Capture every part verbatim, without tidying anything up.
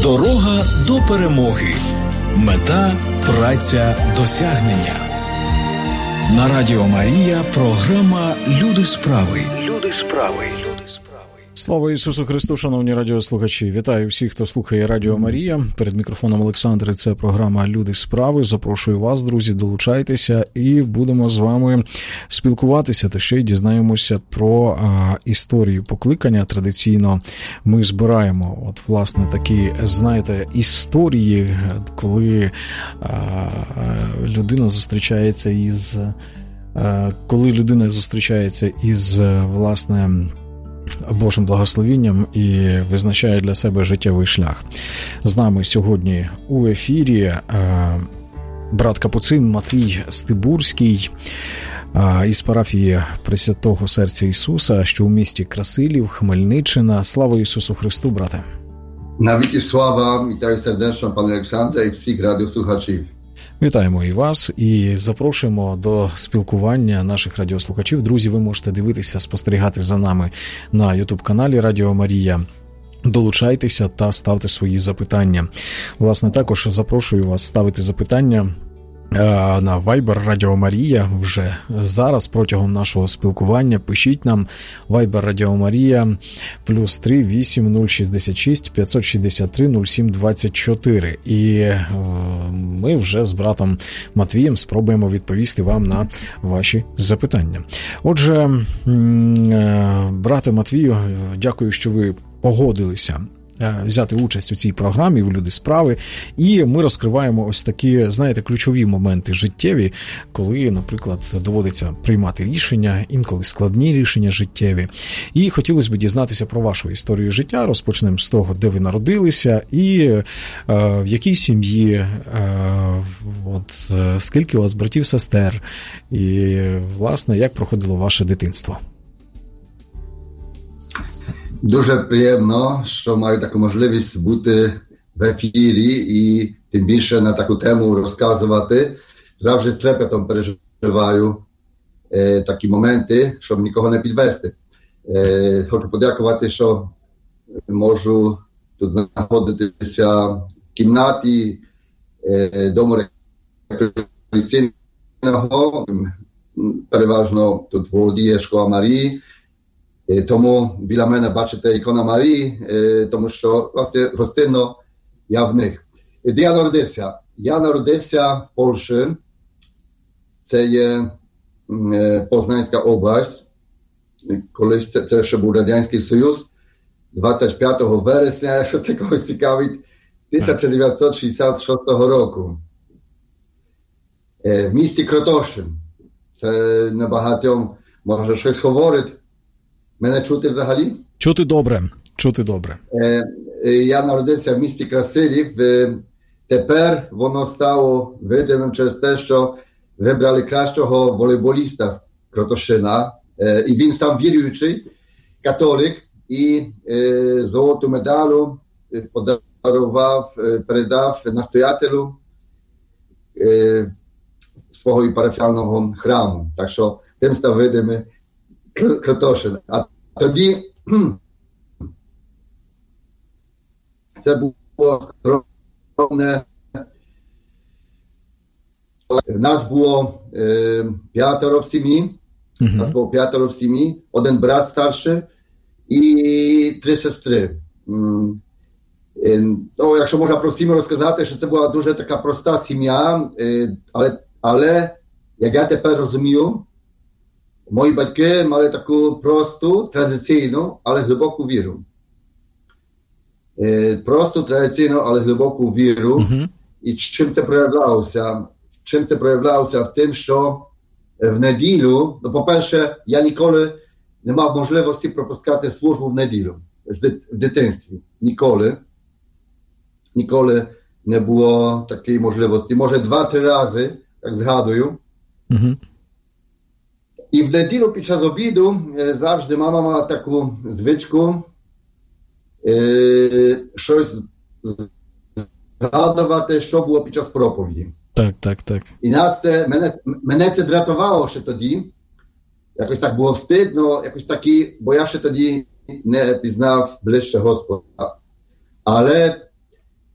Дорога до перемоги. Мета – праця, досягнення. На Радіо Марія програма «Люди справи». Люди справи. Слава Ісусу Христу, шановні радіослухачі. Вітаю всіх, хто слухає Радіо Марія. Перед мікрофоном Олександр, це програма «Люди справи». Запрошую вас, друзі, долучайтеся і будемо з вами спілкуватися, та ще й дізнаємося про а, історію покликання. Традиційно ми збираємо, от, власне, такі, знаєте, історії, коли а, людина зустрічається із, а, коли людина зустрічається із, власне, Божим благословінням і визначає для себе життєвий шлях. З нами сьогодні у ефірі е, брат Капуцин Матвій Стибурський е, із парафії Пресвятого Серця Ісуса, що у місті Красилів, Хмельниччина. Слава Ісусу Христу, брате! Навіки слава, вітаю сердечно, пане Олександре, і всіх радіослухачів. Вітаємо і вас, і запрошуємо до спілкування наших радіослухачів. Друзі, ви можете дивитися, спостерігати за нами на ютуб-каналі Радіо Марія. Долучайтеся та ставте свої запитання. Власне, також запрошую вас ставити запитання на Viber Радіо Марія вже зараз, протягом нашого спілкування. Пишіть нам Viber Радіо Марія плюс три вісім нуль шістдесят шість п'ятсот шістдесят три нуль сім двадцять чотири. І е, ми вже з братом Матвієм спробуємо відповісти вам на ваші запитання. Отже, е, брате Матвію, дякую, що ви погодилися взяти участь у цій програмі в «Люди справи», і ми розкриваємо ось такі, знаєте, ключові моменти життєві, коли, наприклад, доводиться приймати рішення, інколи складні рішення життєві. І хотілося б дізнатися про вашу історію життя. Розпочнемо з того, де ви народилися і е, в якій сім'ї, е, от, е, скільки у вас братів, сестер, і, власне, як проходило ваше дитинство. Дуже приємно, що маю таку можливість бути в ефірі і тим більше на таку тему розказувати. Завжди з трепетом переживаю е, такі моменти, щоб нікого не підвести. Е, хочу подякувати, що можу тут знаходитися в кімнаті е, дому рекреаційного. Переважно тут володіє школа Марії. Тому біля мене бачите ікона Марії, тому що, власне, гостинно я в них. Де я народився? Я народився в Польщі. Це є Познанська область. Колись це, це ще був Радянський Союз. двадцять п'ятого вересня, якщо це когось цікавить, тисяча дев'ятсот шістдесят шостого року. В місті Кротошин. Це небагатьом може щось говорить. Мене чути взагалі? Чути добре, чути добре. Е, е, я народився в місті Красилів. Е, тепер воно стало видимим через те, що вибрали кращого волейболіста з Кротошина. Е, і він сам віруючий, католик, і е, золоту медалю подарував, е, передав настоятелю е, свого парафіального храму. Так що тим став видимий Кротошин. А тоді це було скромне. Нас було е, п'ятеро в сім'ї. Uh-huh. Нас було п'ятеро в сім'ї. Один брат старший і три сестри. Е, ну, якщо можна простіше розказати, що це була дуже така проста сім'я, е, але, але, як я тепер розумію, мої батьки мали таку просту, традиційну, але глибоку віру. Е, просту, традиційну, але глибоку віру. Uh-huh. І чим це проявлялося? Чим це проявлялося? В тим, що в неділю, ну, по-перше, я ніколи не мав можливості пропускати службу в неділю. В дитинстві. Ніколи. Ніколи не було такої можливості. Може, два-три рази, так згадую. Uh-huh. І в неділю під час обіду завжди мама мала таку звичку е, щось згадувати, що було під час проповіді. Так, так, так. І нас це, мене, мене це дратувало ще тоді. Якось так було встидно, якось такі, бо я ще тоді не пізнав ближче Господа. Але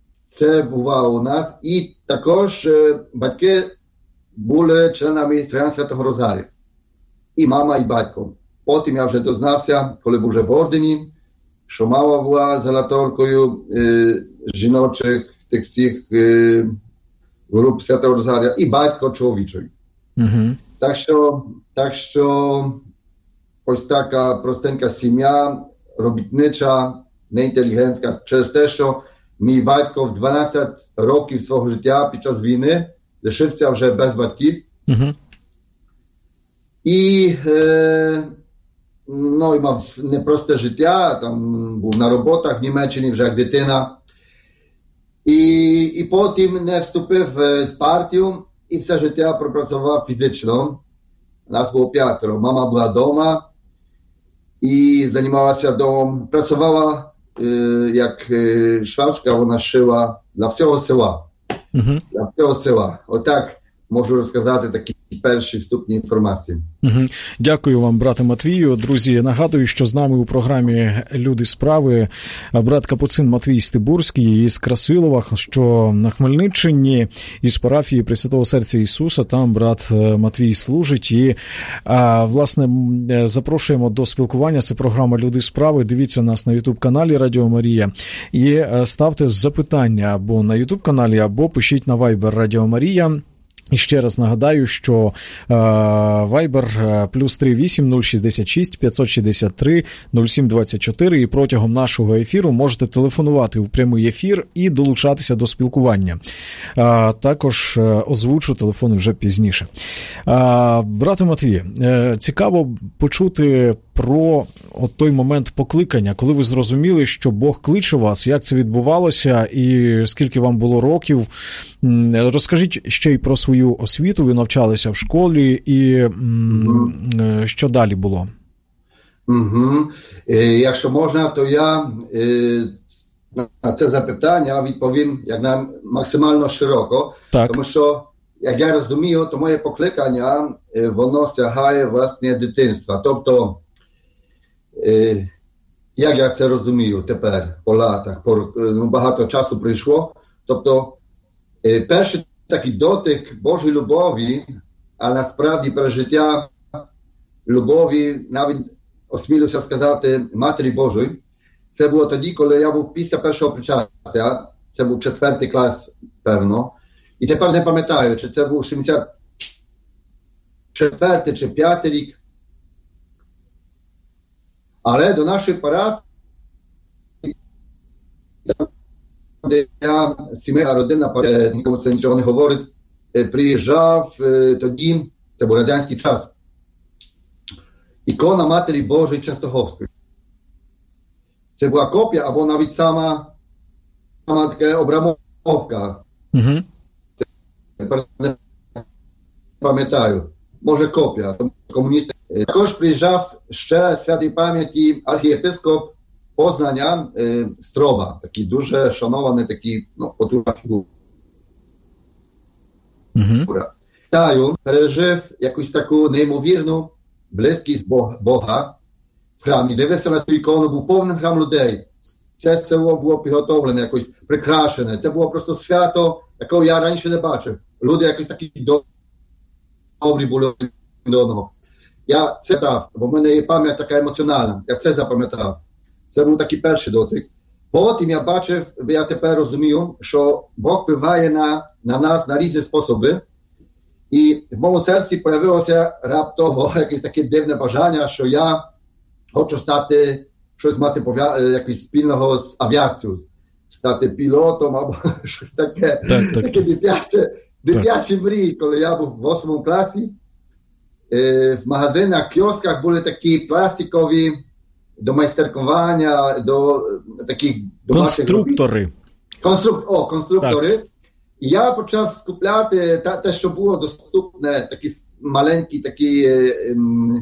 це бувало у нас. І також батьки були членами Троян Святого Розарія. І мама, і батько. Потім я вже дознався, коли був вже в ордені, що мама була золоторкою е, жіночих тих всіх е, груп Святого Розарія, і батько чоловічий. Uh-huh. Так що, так що ось така простенька сім'я, робітнича, неінтелігентська, через те, що мій батько в дванадцять років свого життя під час війни лишився вже без батьків. Uh-huh. І, е, ну, і мав непросте життя, там був на роботах в Німеччині вже як дитина. І, і потім не вступив в партію і все життя пропрацював фізично. Нас було п'ятеро. Мама була вдома і займалася домом. Працювала е, як е, швачка, вона шила для всього села. Uh-huh. Для всього села. Отак можу розказати такі перші вступні інформації. Угу. Дякую вам, брате Матвію. Друзі, нагадую, що з нами у програмі «Люди справи» брат Капуцин Матвій Стибурський із Красилова, що на Хмельниччині, із парафії Пресвятого Серця Ісуса. Там брат Матвій служить. І, а, власне, запрошуємо до спілкування. Це програма «Люди справи». Дивіться нас на ютуб-каналі Радіо Марія. І ставте запитання або на ютуб-каналі, або пишіть на Viber Радіо Марія. І ще раз нагадаю, що Viber плюс три вісім нуль шістдесят шість п'ятсот шістдесят три нуль сім двадцять чотири, і протягом нашого ефіру можете телефонувати у прямий ефір і долучатися до спілкування. А, також озвучу телефони вже пізніше. А, брате Матвію, цікаво почути про от той момент покликання, коли ви зрозуміли, що Бог кличе вас, як це відбувалося і скільки вам було років. Розкажіть ще й про свою освіту, ви навчалися в школі, і mm-hmm. що далі було? Mm-hmm. Е, якщо можна, то я е, на це запитання відповім як на максимально широко, так. Тому що, як я розумію, то моє покликання, е, воно сягає власне дитинства. Тобто, е, як я це розумію тепер, по латах, по, ну, багато часу прийшло, тобто, е, перший такий дотик Божої любові, а насправді пережиття любові, навіть осмілюся сказати, Матері Божої, це було тоді, коли я був після першого причастя, це був четвертий клас, певно, і тепер не пам'ятаю, чи це був сімдесят четвертий чи п'ятий рік, але до нашої парафії, де я, сімейна родина, нікому це нічого не говорить, приїжджав тоді, це був радянський час, ікона Матері Божої Частоховської. Це була копія, або навіть сама, сама така обрамовка. Uh-huh. Тепер не пам'ятаю. Може копія, комуністи. Також приїжджав ще святій пам'яті архієпископ Познання е, Строба, такий дуже шанований, такий, ну, потужна фігура. Uh-huh. Таю пережив якусь таку неймовірну близькість Бога в храмі. Дивився на цю ікону, був повний храм людей. Це село було підготовлене, якось прикрашене. Це було просто свято, якого я раніше не бачив. Люди якось такі добрі були до одного. Я це дав, бо в мене є пам'ять така емоціональна. Я це запам'ятав. Це був такий перший дотик. Потім я бачив, я тепер розумію, що Бог впливає на, на нас на різні способи. І в моєму серці з'явилося раптово якесь таке дивне бажання, що я хочу стати, щось мати якось спільного з авіацією, стати пілотом або щось таке, так, так, таке дитяче, дитячі мрії. Коли я був в восьмому класі, в магазинах, кіосках були такі пластикові до майстеркування, до таких конструктори. Конструк... О, конструктори. Так. І я почав скупляти та, те, що було доступне, такі маленькі такі е,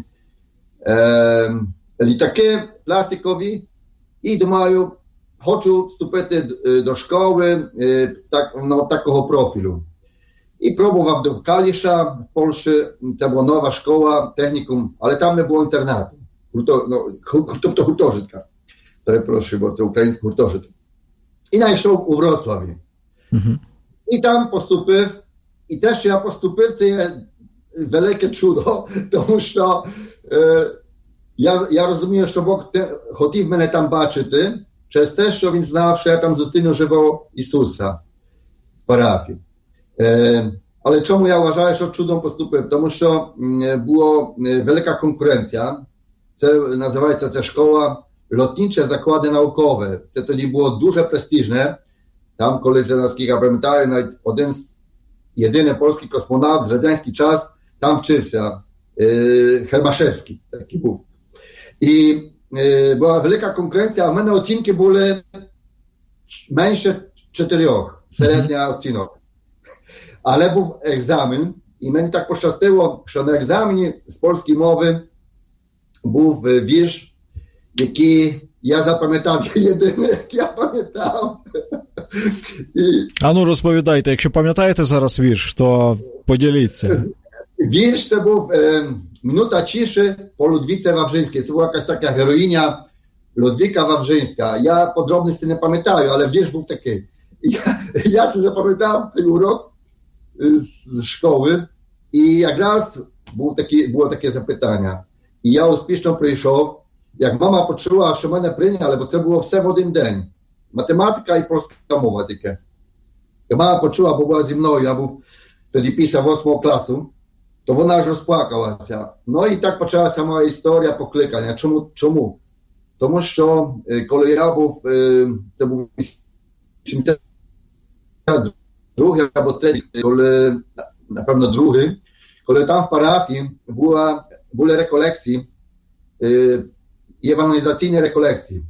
е, літаки пластикові. І думаю, хочу вступити до школи е, так, ну, такого профілю. І пробував до Каліша в Польщі, це була нова школа, технікум, але там не було інтернату. Гурто, ну, тобто гуртожитка. Перепрошую, бо це український гуртожиток. І знайшов у Вроцлаві. Mm-hmm. І там поступив, і те, що я поступив, це є велике чудо, тому що е, я, я розумію, що Бог те, хотів мене там бачити, через те, що він знав, що я там зустріну живого Ісуса в парафії. Е, але чому я вважаю, що чудом поступив? Тому що м, була велика конкуренція. Це називається ця школа Лотниче заклади наукове. Це тоді було дуже престижне. Там, коли, наскільки я пам'ятаю, навіть один з єдиний польський космонавт в радянський час там вчився, е, Хермашевський такий був. І е, була велика конкуренція, а в мене оцінки були менше чотирьох, середня mm-hmm. оцінок. Але був екзамен, і мені так пощастило, що на екзамені з польської мови був вірш, який я запам'ятав, єдине, як я пам'ятав. І... А ну розповідайте, якщо пам'ятаєте зараз вірш, то поділіться. Вірш це був е, «Минута чиші по Людвіці Ваврzyńskiej». Це була якась така героїня Людвіка Ваврzyńska. Я подробності не пам'ятаю, але вірш був такий. Я, я це запам'ятав, цей урок з, з школи, і якраз був такі, було таке запитання. І я успішно прийшов. Як мама почула, що мене прийняли, бо це було все в один день. Математика і польська мова таке. І мама почула, бо була зі мною, я був тоді після восьмого класу, то вона аж розплакалася. Ну і так почалася моя історія покликання. Чому? Чому? Тому що, коли я був, це був сімдесят другий або третій, коли, напевно, другий, коли там в парафії була, були реколекції, євангелізаційні реколекції.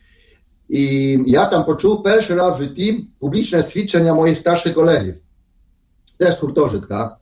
І я там почув перший раз в житті публічне свідчення моїх старших колегів. Теж з гуртожитка.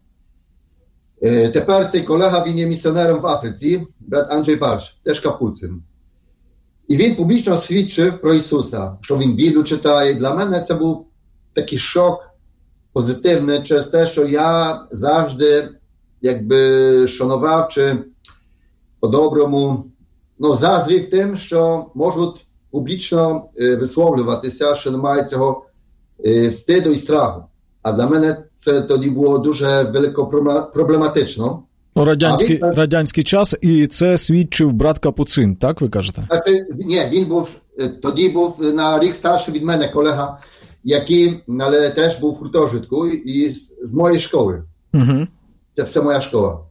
Е, тепер цей колега, він є місіонером в Африці, брат Анджей Барш, теж капуцин. І він публічно свідчив про Ісуса, що він Біблію читає. Для мене це був такий шок позитивний через те, що я завжди якби шанував чи по-доброму ну, заздрів тим, що можуть публічно е, висловлюватися, що немає цього е, встиду і страху. А для мене це тоді було дуже велико проблематично. Ну, радянський, він, радянський час, і це свідчив брат Капуцин, так ви кажете? Значить, ні, він був, тоді був на рік старший від мене колега, який, але теж був в гуртожитку і з, з моєї школи. Угу. Це все моя школа.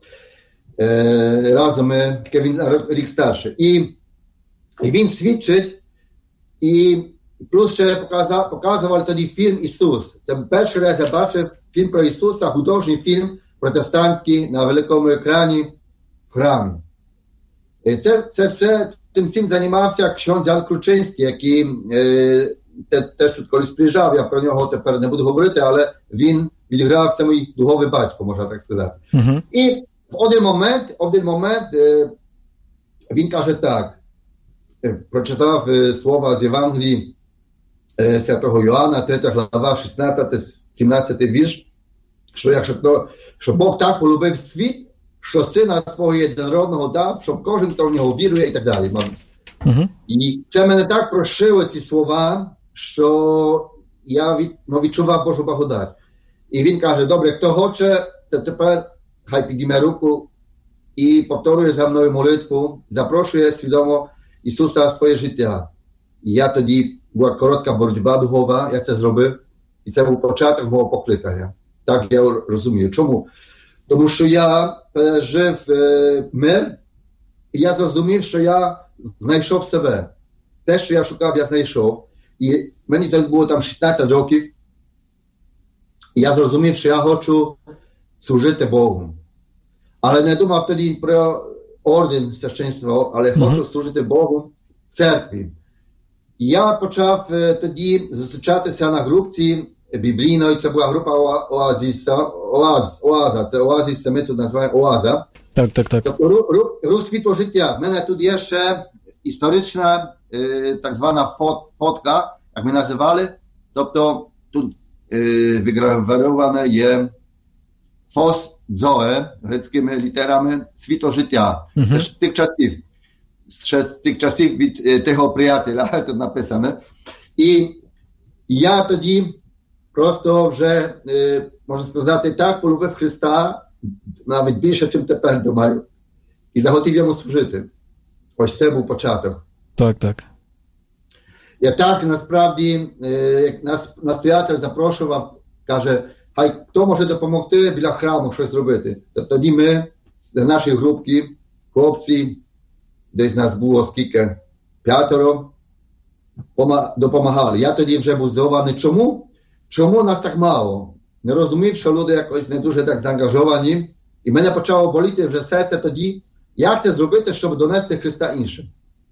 Е, разом ми, тільки він рік старший. І, і він свідчить, і плюс ще показав, показували тоді фільм «Ісус». Це перший раз я бачив фільм про Ісуса, художній фільм протестантський на великому екрані в храмі. І це, це все, цим всім займався ксьондз Ян Кручинський, який е, те, теж тут колись приїжджав, я про нього тепер не буду говорити, але він відіграв, це мій духовний батько, можна так сказати. Uh-huh. І в один момент, в один момент е, він каже так, е, прочитав е, слова з Євангелії е, святого Йоанна, третя глава, шістнадцятий сімнадцятий вірш, що якщо то, що Бог так полюбив світ, що сина свого єдинородного дав, щоб кожен, хто в нього вірує і так далі. Uh-huh. І це мене так прошило ці слова, що я від, ну, відчував Божу благодать. І він каже, добре, хто хоче, то тепер хай підійме руку і повторює за мною молитву, запрошує свідомо Ісуса в своє життя. І я тоді, була коротка боротьба духова, я це зробив, і це був початок мого покликання. Так я розумію. Чому? Тому що я е, жив е, мир, і я зрозумів, що я знайшов себе. Те, що я шукав, я знайшов. І мені так було там шістнадцять років, і я зрозумів, що я хочу служити Богу. Але не думав тоді про орден священства, але mm-hmm. хочу служити Богу в церкві. І я почав е, тоді зустрічатися на групці біблійної, це була група Оазіса, Оаз, Оаза, це Оазіс, це ми тут називаємо Оаза. Так, так, так. Тобто рух, рух світло життя. В мене тут є ще історична е, так звана фот, фотка, як ми називали. Тобто тут е, вигравіроване є фос Zoe, грецькими літерами, світло життя. Mm-hmm. Це ж з тих часів. Ще з тих часів від е, того приятеля тут написане. І я тоді просто вже, можна сказати, так полюбив Христа, навіть більше, ніж тепер думаю, і захотів йому служити. Ось це був початок. Так, так. І так, насправді, як нас настоятель запрошував, каже, хай хто може допомогти біля храму щось зробити. Тоді ми, з нашої групки, хлопці, десь нас було скільки, п'ятеро, допомагали. Я тоді вже був здивований, чому? Чому нас так мало? Не розумів, що люди якось не дуже так заангажовані. І мене почало боліти вже серце тоді, як це зробити, щоб донести Христа іншим.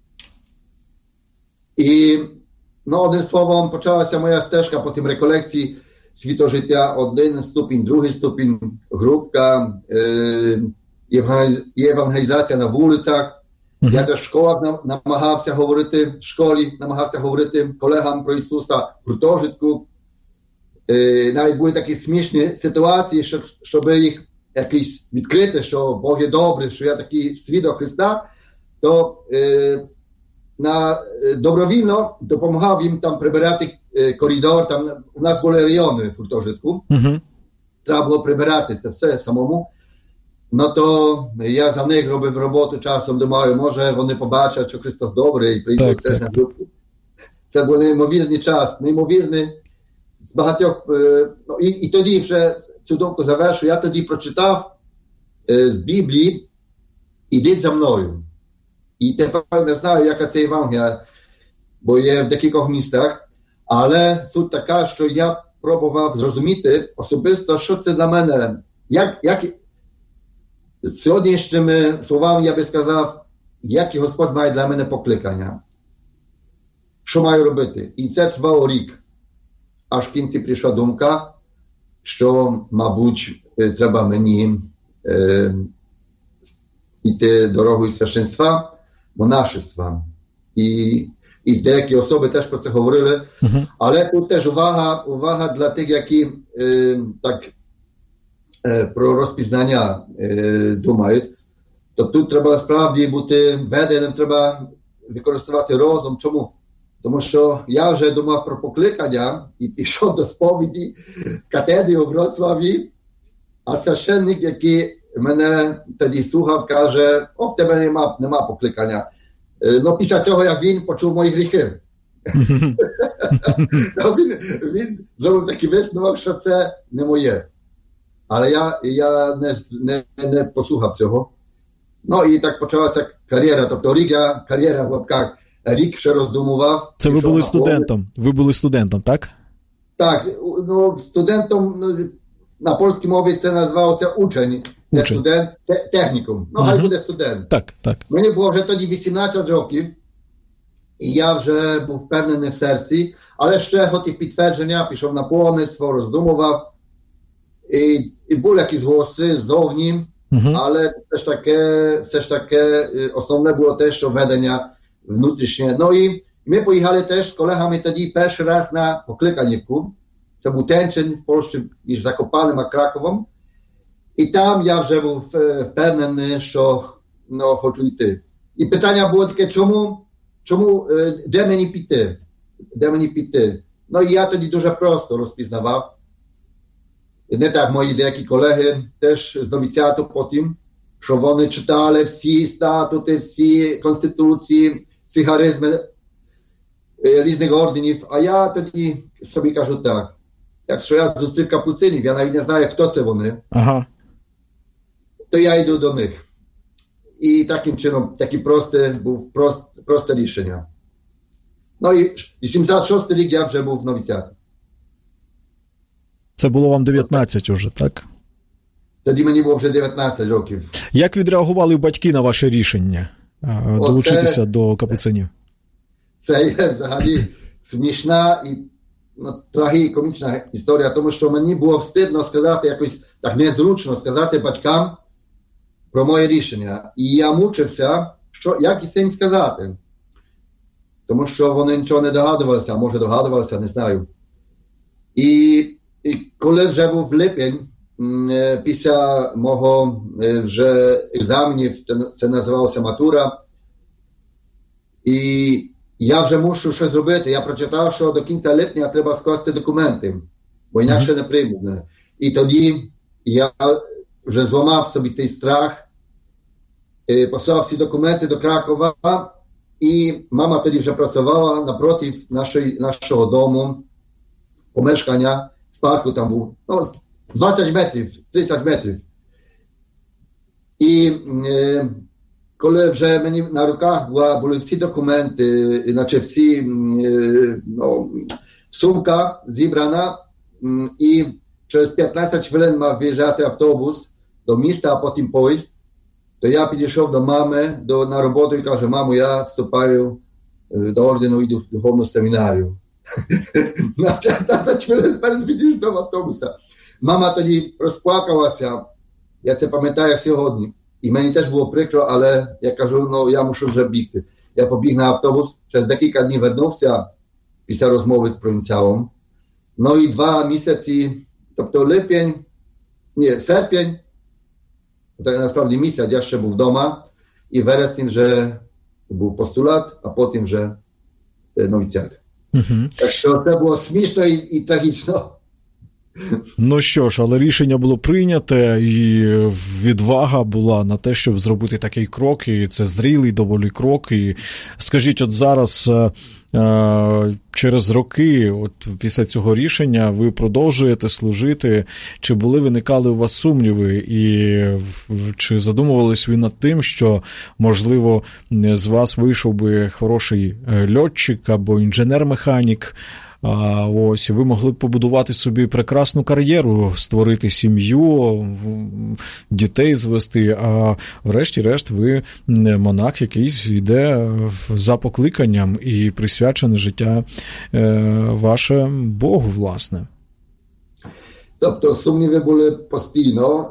І, ну, одним словом, почалася моя стежка по тим реколекції світожиття, один ступінь, другий ступінь, групка, е, євангелізація на вулицях. Mm-hmm. Я теж в школах намагався говорити, в школі намагався говорити колегам про Ісуса, в гуртожитку. Е, навіть були такі смішні ситуації, щоб, щоб їх якісь відкрити, що Бог є добрий, що я такий свідок Христа, то е, на, добровільно допомагав їм там прибирати е, коридор, там у нас були райони в гуртожитку, mm-hmm. треба було прибирати це все самому. Ну то я за них робив роботу часом, думаю, може вони побачать, що Христос добрий і прийдуть теж на групу. Це був неймовірний час, неймовірний з багатьох, е, ну, і, і тоді вже цю думку завершу, я тоді прочитав е, з Біблії «Ідіть за мною». І тепер не знаю, яка це Євангелія, бо є в декількох містах, але суть така, що я пробував зрозуміти особисто, що це для мене, як, як сьогоднішніми словами я би сказав, які Господь має для мене покликання. Що маю робити? І це тривало рік. Аж в кінці прийшла думка, що, мабуть, треба мені е, йти дорогою священства, монашества. І, і деякі особи теж про це говорили. Uh-huh. Але тут теж увага, увага для тих, які е, так е, про розпізнання е, думають. То тут треба справді бути веденим, треба використовувати розум. Чому? Тому що я вже думав про покликання і пішов до сповіді катедри у Вроцлаві, а священник, який мене тоді слухав, каже, о, в тебе нема, нема покликання. Ну, після цього, як він почув мої гріхи. він, він зробив такий висновок, що це не моє. Але я, я не, не, не послухав цього. Ну, і так почалася кар'єра, тобто рік я, кар'єра в лапках, рік ще роздумував. Це ви були студентом, ви були студентом, так? Так, ну, студентом, ну, на польській мові це називався учень, не студент, те, технікум. Ну, uh-huh. хай буде студент. Так, так. Мені було вже тоді вісімнадцять років, і я вже був впевнений в серці, але ще хотів підтвердження, пішов на помисł, роздумував, і, і були якісь голоси ззовні, uh-huh. але все ж таке, все ж таке, основне було те, що ведення внутрішнє. Ну і ми поїхали теж з колегами тоді перший раз на покликанівку. Це був Тенчин в Польщі між Закопаним і Краковом. І там я вже був впевнений, що ну, хочу йти. І питання було таке, чому, чому, де мені піти? Де мені піти? Ну і я тоді дуже просто розпізнавав. І не так мої деякі колеги теж з новіціату потім, що вони читали всі статути, всі конституції, всі харизми різних орденів. А я тоді собі кажу так, якщо я зустрів капуцинів, я навіть не знаю, хто це вони, ага. то я йду до них. І таким чином, таке просте, був прост, просте рішення. Ну і вісімдесят шостий рік я вже був в новіціаті. Це було вам дев'ятнадцять уже, так? Тоді мені було вже дев'ятнадцять років. Як відреагували батьки на ваше рішення долучитися Оце, до капуцинів? Це є взагалі смішна і ну, трагікомічна історія, тому що мені було встидно сказати, якось так незручно сказати батькам про моє рішення. І я мучився, що, як і їм сказати. Тому що вони нічого не догадувалися, а може догадувалися, не знаю. І, і коли вже був липень, після мого вже екзаменів, це називалося матура, і я вже мушу щось зробити. Я прочитав, що до кінця липня треба скласти документи. бо інакше не приймуть мене. І тоді я вже зламав собі цей страх, послав всі документи до Кракова, і мама тоді вже працювала напроти нашої, нашого дому, помешкання, в парку там був, ну, двадцять метрів, тридцять метрів. І е, коли вже мені на руках була, були всі документи, іначе всі, е, ну, сумка зібрана, е, і через п'ятнадцять хвилин мав виїжджати автобус до міста, а потім поїзд, то я підійшов до мами до, на роботу і кажу: мамо, я вступаю до ордену, йду в духовну семінарію. На п'ятнадцять хвилин перед від'їздом автобуса. Мама тоді розплакалася, я це пам'ятаю сьогодні. І мені теж було прикро, але я кажу, ну я мушу вже бігти. Я побіг на автобус, через декілька днів вернувся після розмови з провінціалом. Ну і два місяці, тобто липень, ні, серпень, так насправді місяць, я ще був вдома, і в вересні вже був постулат, а потім вже новіціат. Uh-huh. Так що це було смішно і, і трагічно. Ну що ж, але рішення було прийняте, і відвага була на те, щоб зробити такий крок, і це зрілий доволі крок. І скажіть, от зараз, через роки, от після цього рішення, ви продовжуєте служити, чи були, виникали у вас сумніви, і чи задумувались ви над тим, що, можливо, з вас вийшов би хороший льотчик або інженер-механік, а ось ви могли б побудувати собі прекрасну кар'єру, створити сім'ю, дітей звести, а врешті-решт ви монах, який йде за покликанням і присвячене життя ваше Богу, власне. Тобто сумніви були постійно.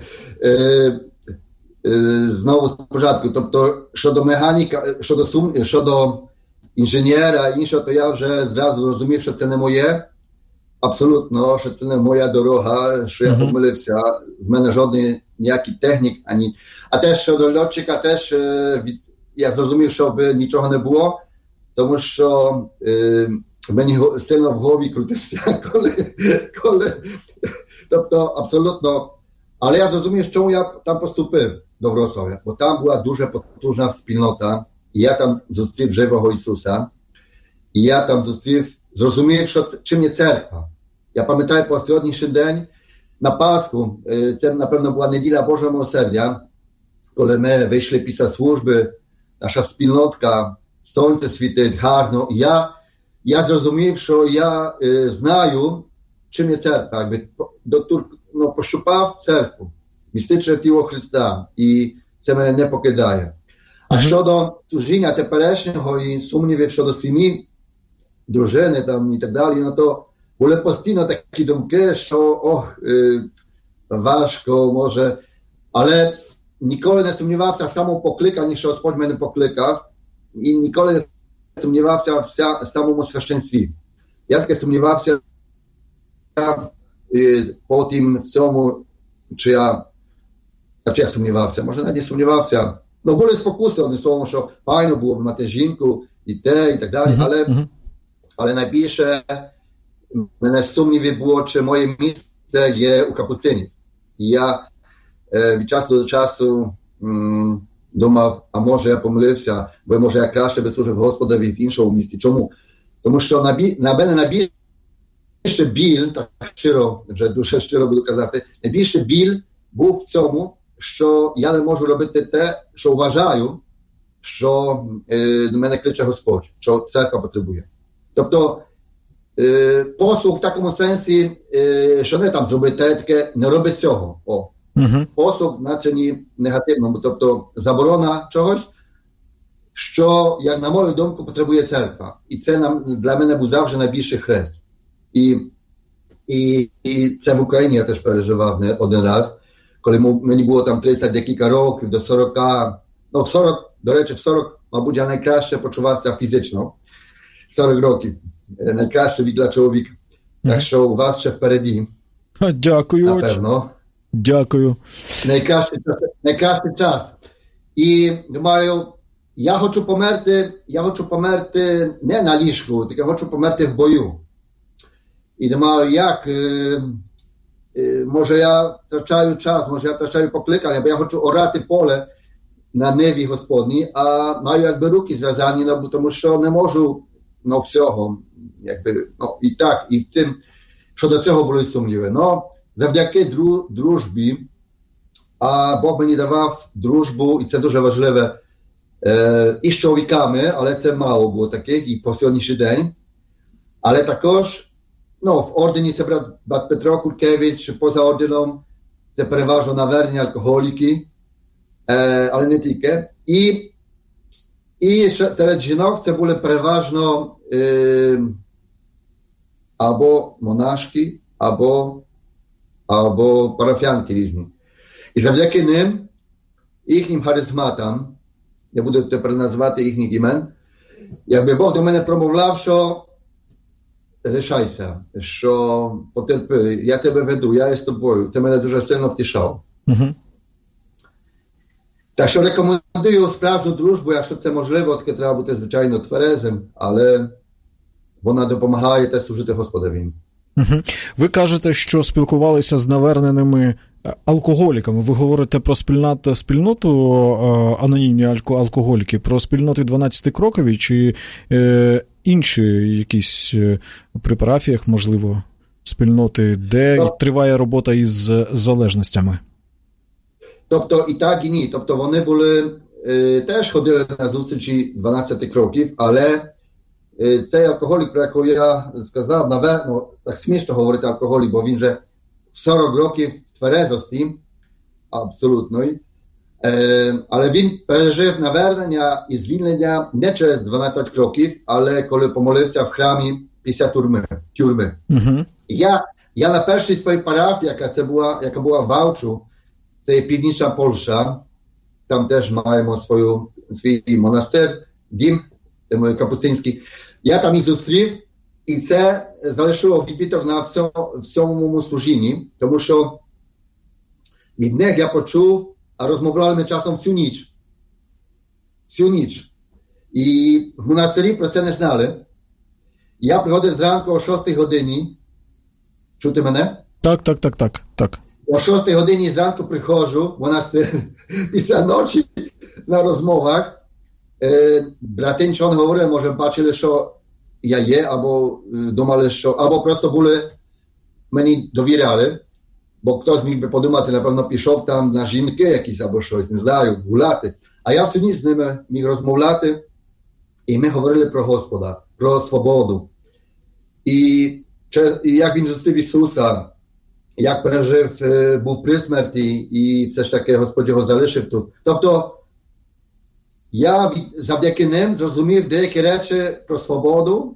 Знову спочатку, тобто щодо механіка, щодо сум, щодо інженера, іншого, то я вже зразу розумів, що це не моє. Абсолютно, що це не моя дорога, що я uh-huh. помилився. З мене жодний ніякий технік, ані. А теж щодо льотчика, теж від... я зрозумів, що нічого не було, тому що е, мені сильно в голові крутився, коли, коли, тобто абсолютно. Але я зрозумів, чому я там поступив до Вроцлав'я, бо там була дуже потужна спільнота. І я там зустрів живого Ісуса, і я там зустрів, зрозумів, що чим є церква. Я пам'ятаю по сьогоднішній день, на Пасху, це, напевно, була неділя Божого милосердя, коли ми вийшли після служби, наша спільнотка, сонце світить гарно, і я, я зрозумів, що я е, знаю, чим є церква. Якби, доктор, ну, пощупав церкву, містичне тіло Христа, і це мене не покидає. А uh-huh. щодо служіння теперішнього і сумнівів щодо сім'ї, дружини там і так далі, ну то були постійно такі думки, що ох, е, важко може, але ніколи не сумнівався в самому покликанні, що Господь мене покликав, і ніколи не сумнівався в, ся, в самому священстві. Я таки сумнівався е, потім в цьому, чи я, а чи я сумнівався, може навіть не сумнівався. Ну, були спокуси, одним словом, що файно було б мати жінку, і те, і так далі, uh-huh, але, uh-huh. але найбільше мене сумніві було, чи моє місце є у капуцинів. І я е, від часу до часу м, думав, а може я помилився, бо може я краще би служив Господові в іншому місті. Чому? Тому що на, бі, на мене найбільше біль, так щиро, вже дуже щиро буду казати, найбільше біль був в цьому, що я не можу робити те, що вважаю, що е, до мене кличе Господь, що церква потребує. Тобто е, послуг в такому сенсі, е, що не там зробити таке, не робить цього. О. Uh-huh. Послуг значені негативному, тобто заборона чогось, що, як на мою думку, потребує церква. І це нам, для мене був завжди найбільший хрест. І, і, і це в Україні я теж переживав не один раз, коли мені було там тридцять декілька років, до сорок, ну в сорок, до речі, в сорок, мабуть, я найкраще почувався фізично. сорок років. Найкраще від для чоловіка. Mm-hmm. Так що у вас ще впереді. Дякую. Напевно. Дякую. Найкращий час. Найкращий час. І думаю, я хочу померти, я хочу померти не на ліжку, тільки хочу померти в бою. і не маю як, е, е, може я втрачаю час, може я втрачаю покликання, бо я хочу орати поле на ниві Господній, а маю якби руки зв'язані, ну, тому що не можу ну, всього, якби, ну, і так, і в тим, що до цього були сумніви. Ну, завдяки дру, дружбі, а Бог мені давав дружбу, і це дуже важливе, е, і з чоловіками, але це мало було таких, і по сьогоднішній день. Але також, ну, в ордені це брат, брат Петро Куркевич, поза орденом, це переважно навернені алкоголіки, е, але не тільки. І, і серед жінок це були переважно е, або монашки, або, або парафіянки різні. І завдяки ним, їхнім харизматам, я буду тепер називати їхніх імен, якби Бог до мене промовляв, що лишайся, що потерпи, я тебе веду, я є з тобою. Це мене дуже сильно втішало. Uh-huh. Так що рекомендую справжню дружбу, якщо це можливо, таке треба бути, звичайно, тверезим, але вона допомагає теж служити Господові. Uh-huh. Ви кажете, що спілкувалися з наверненими алкоголіками. Ви говорите про спільноту, спільноту анонімні алкоголіки, про спільноти дванадцятикрокові чи е, інші якісь при парафіях, можливо, спільноти, де тобто, триває робота із залежностями? Тобто і так, і ні. Тобто вони були, е, теж ходили на зустрічі дванадцять кроків, але е, цей алкоголік, про якого я сказав, напевно, так смішно говорити алкоголік, бо він вже сорок років тверезості абсолютної, е, але він пережив навернення і звільнення не через дванадцять кроків, але коли помолився в храмі після тюрми. тюрми. Uh-huh. Я, я на першій своїй парафії, яка, це була, яка була в Вałczu, це є Північна Польща, там теж маємо свою, свій монастир, дім капуцинський. Я там їх зустрів, і це залишило відбиток на всьому, всьому служінні, тому що від них я почув, а розмовляли ми часом всю ніч. Всю ніч. І в монастирі про це не знали. Я приходив зранку о шостій годині. Чути мене? Так, так, так, так, так. О шостій годині зранку приходжу в монастир після ночі на розмовах. Е, брати нічого не говорили, може бачили, що я є, або думали, що, або просто були, мені довіряли. Бо хтось міг би подумати, напевно, пішов там на жінки якісь або щось, не знаю, гуляти. А я всю ніч з ними міг розмовляти, і ми говорили про Господа, про свободу. І, і як він зустрів Ісуса, як пережив, був при смерті, і все ж таки Господь його залишив тут. Тобто, я завдяки ним зрозумів деякі речі про свободу,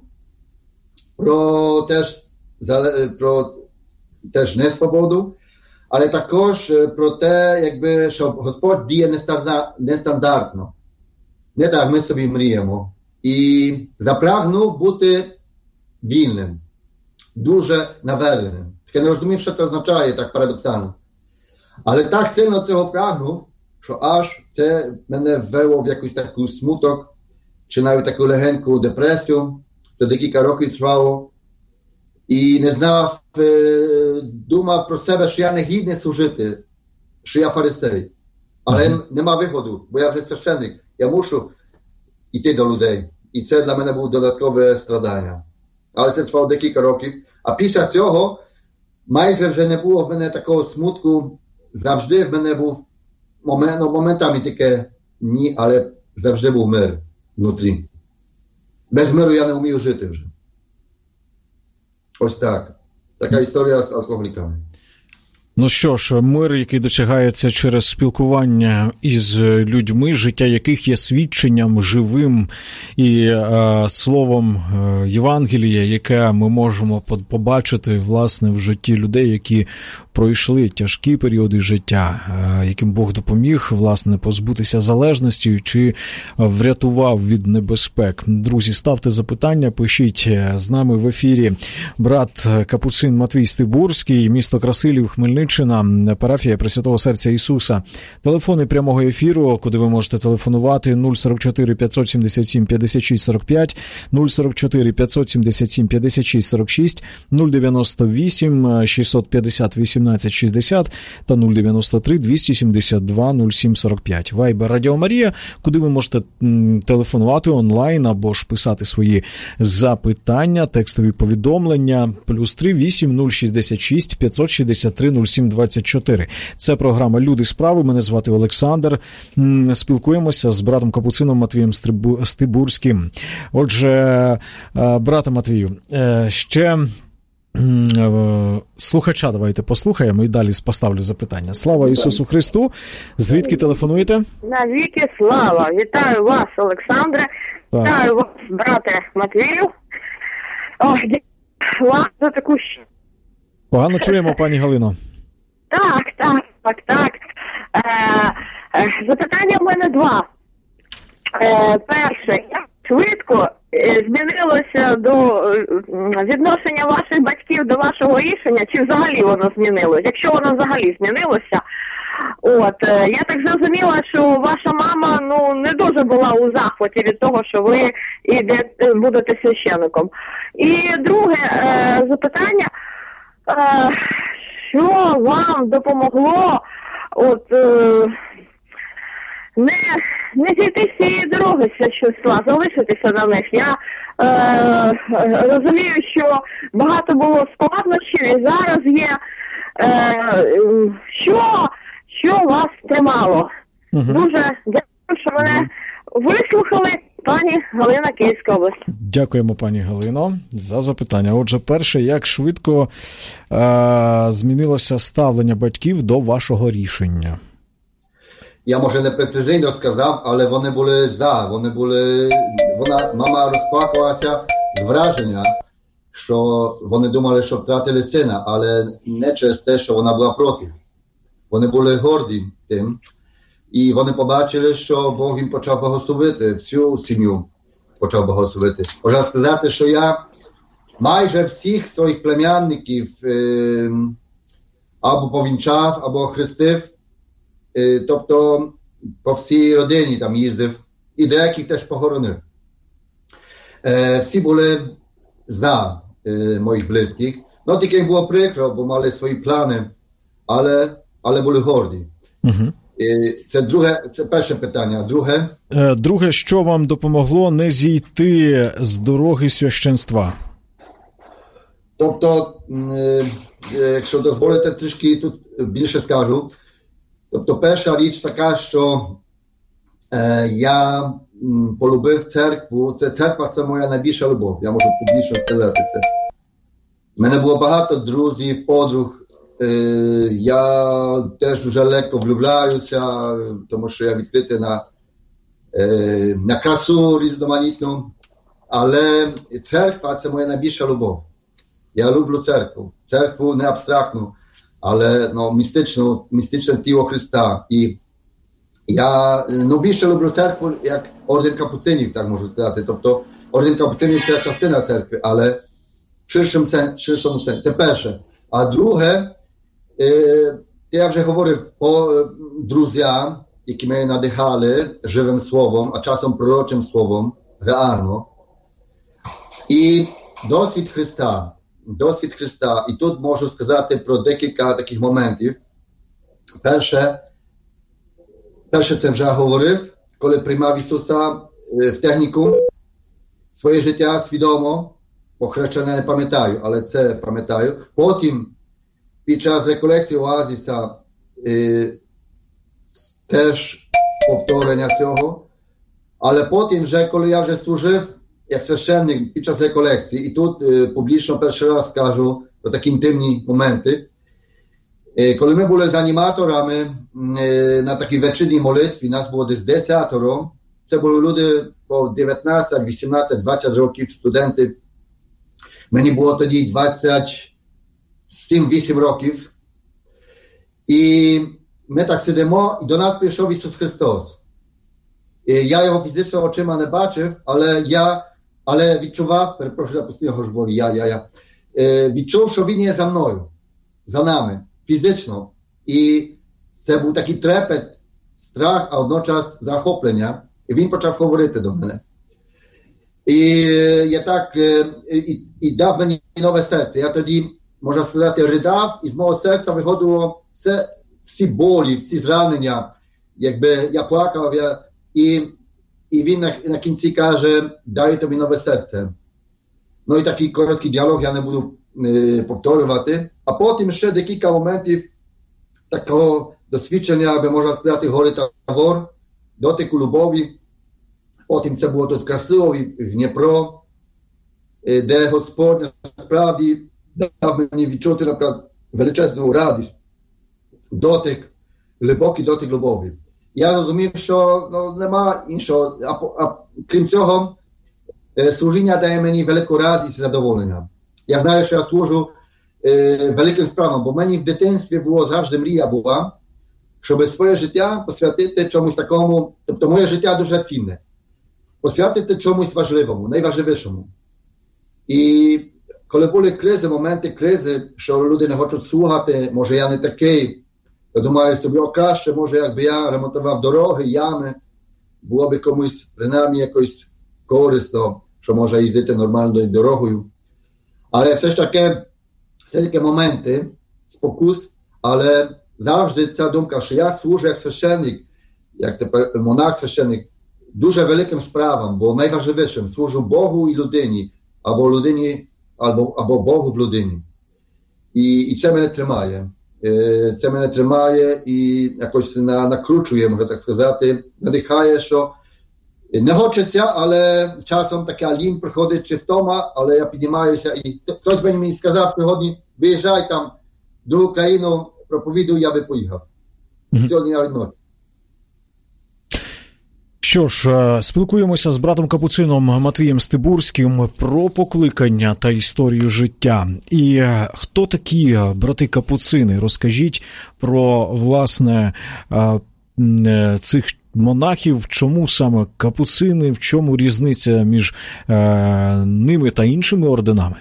про теж, про теж не свободу, але також про те, якби, що Господь діє нестандартно. Не так ми собі мріємо. І запрагнув бути вільним, дуже наверненим. Я не розумів, що це означає, так парадоксально. Але так сильно цього прагнув, що аж це мене ввело в якийсь такий смуток, чи навіть таку легеньку депресію. Це декілька років тривало. І не знав, думав про себе, що я не гідний служити, що я фарисей. Але mm-hmm. нема виходу, бо я вже священник. Я мушу йти до людей. І це для мене було додаткове страдання. Але це тривало декілька років. А після цього майже вже не було в мене такого смутку. Завжди в мене був момент, ну, моментами таке ні, але завжди був мир внутрі. Без миру я не вмію жити вже. Ось так. Така історія з алкоголіками. Ну що ж, мир, який досягається через спілкування із людьми, життя яких є свідченням живим і е, словом е, Євангелія, яке ми можемо побачити, власне, в житті людей, які пройшли тяжкі періоди життя, е, яким Бог допоміг, власне, позбутися залежності чи врятував від небезпек. Друзі, ставте запитання, пишіть. З нами в ефірі брат Капуцин Матвій Стибурський, місто Красилів, Хмельницький. Хмельниччина, парафія Пресвятого Серця Ісуса. Телефони прямого ефіру, куди ви можете телефонувати: нуль сорок чотири п'ятсот сімдесят сім п'ятдесят шість сорок п'ять, нуль сорок чотири п'ятсот сімдесят сім п'ятдесят шість сорок шість, нуль дев'яносто вісім шістсот п'ятдесят вісімнадцять шістдесят та нуль дев'яносто три двісті сімдесят два нуль сім сорок п'ять. Вайбер Радіо Марія, куди ви можете телефонувати онлайн або ж писати свої запитання, текстові повідомлення, плюс три вісім нуль шістдесят шість п'ятсот шістдесят три нуль сім двадцять чотири. Це програма «Люди справи». Мене звати Олександр. Спілкуємося з братом Капуцином Матвієм Стибурським. Отже, брате Матвію, ще слухача давайте послухаємо і далі поставлю запитання. Слава Ісусу Христу! Звідки телефонуєте? Навіки слава! Вітаю вас, Олександре! Так. Вітаю вас, брате Матвію! Ох, дякую вам за таку... Погано чуємо, пані Галино. Так, так, так, так. Е, е, запитання в мене два. Е, перше, як швидко е, змінилося до е, відношення ваших батьків до вашого рішення, чи взагалі воно змінилося? Якщо воно взагалі змінилося, от, е, я так зрозуміла, що ваша мама, ну, не дуже була у захваті від того, що ви йдете, будете священником. І друге е, запитання, е, що вам допомогло от, е, не, не зійти з цієї дороги священства, залишитися на них? Я е, розумію, що багато було складнощів і зараз є. Е, що, що вас тримало? Угу. Дуже дякую, що мене вислухали. Пані Галина, Київська область. Дякуємо, пані Галино, за запитання. Отже, перше, як швидко е- змінилося ставлення батьків до вашого рішення? Я, може, не прецизійно сказав, але вони були за. Вони були... Вона, мама розплакалася з враження, що вони думали, що втратили сина, але не через те, що вона була проти. Вони були горді тим. І вони побачили, що Бог їм почав благословити, всю сім'ю почав благословити. Можна сказати, що я майже всіх своїх племянників е, або повінчав, або хрестив, е, тобто по всій родині там їздив, і деяких теж похоронив. Е, всі були за е, моїх близьких. Ну, тільки їм було прикро, бо мали свої плани, але, але були горді. Угу. Це друге, це перше питання. Друге? Друге, що вам допомогло не зійти з дороги священства? Тобто, якщо дозволите, трішки тут більше скажу. Тобто, перша річ така, що я полюбив церкву. Це церква, це моя найбільша любов. Я можу публічно сказати це. У мене було багато друзів, подруг. Я теж дуже легко влюбляюся, тому що я відкритий на, на красу різноманітну. Але церква – це моя найбільша любов. Я люблю церкву. Церкву не абстрактну, але ну, містичну, містичне тіло Христа. І я ну, більше люблю церкву, як орден капуцинів, так можу сказати. Тобто орден капуцинів – це частина церкви, але в ширшому сенсі. Сен, це перше. А друге, я вже говорив по друзям, які мене надихали живим словом, а часом пророчим словом, реально. І досвід Христа, досвід Христа. І тут можу сказати про декілька таких моментів. Перше, перше це вже говорив, коли приймав Ісуса в технікум, своє життя свідомо, похрещене не пам'ятаю, але це пам'ятаю. Потім під час реколекції Оазіса е, теж повторення цього. Але потім, вже, коли я вже служив як священник під час реколекції, і тут е, публічно перший раз скажу про такі інтимні моменти, е, коли ми були з аніматорами е, на такій вечірній молитві, нас було десь десятеро, це були люди по дев'ятнадцять, вісімнадцять, двадцять років, студенти. Мені було тоді двадцять сім-вісім років. І ми так сидимо, і до нас прийшов Ісус Христос. І я його фізично очима не бачив, але я але відчував, перепрошую, я постійно говорю, я, я, я, відчув, що Він є за мною, за нами. фізично. І це був такий трепет, страх, а водночас захоплення. І він почав говорити до мене. І я так, і, і дав мені нове серце. Я тоді, можна сказати, ридав, і з мого серця виходило все, всі болі, всі зранення. Якби я плакав, я, і, і він на, на кінці каже, дай тобі нове серце. Ну і такий короткий діалог я не буду е, повторювати. А потім ще декілька моментів такого досвідчення, аби можна сказати, гори Тавор, дотику любові. Потім це було тут красиво, в Дніпро, де Господь насправді дав мені відчути, наприклад, величезну радість, дотик, глибокий дотик любові. Я розумів, що ну, нема іншого, а, а крім цього, служіння дає мені велику радість і задоволення. Я знаю, що я служу е, великим справам, бо мені в дитинстві було завжди мрія була, щоб своє життя посвятити чомусь такому, тобто моє життя дуже цінне, посвятити чомусь важливому, найважливішому. І коли були кризи, моменти кризи, що люди не хочуть слухати, може я не такий, я думаю собі, о, краще, може якби я ремонтував дороги, ями, було би комусь принаймні якось корисно, що може їздити нормальною дорогою. Але все ж таки, все таки моменти, спокус, але завжди ця думка, що я служу як священник, як тепер монах-священник, дуже великим справам, бо найважливішим служу Богу і людині, або людині, або, або Богу в людині. І, і це мене тримає. Це мене тримає і якось на, накручує, можна так сказати, надихає, що не хочеться, але часом така лінь приходить чи втома, але я піднімаюся і хтось мені сказав сьогодні, виїжджай там в другу країну, проповідуй, я би поїхав. Mm-hmm. Сьогодні я відношу. Що ж, спілкуємося з братом Капуцином Матвієм Стибурським про покликання та історію життя. І хто такі брати Капуцини? Розкажіть про, власне, цих монахів, чому саме Капуцини, в чому різниця між ними та іншими орденами?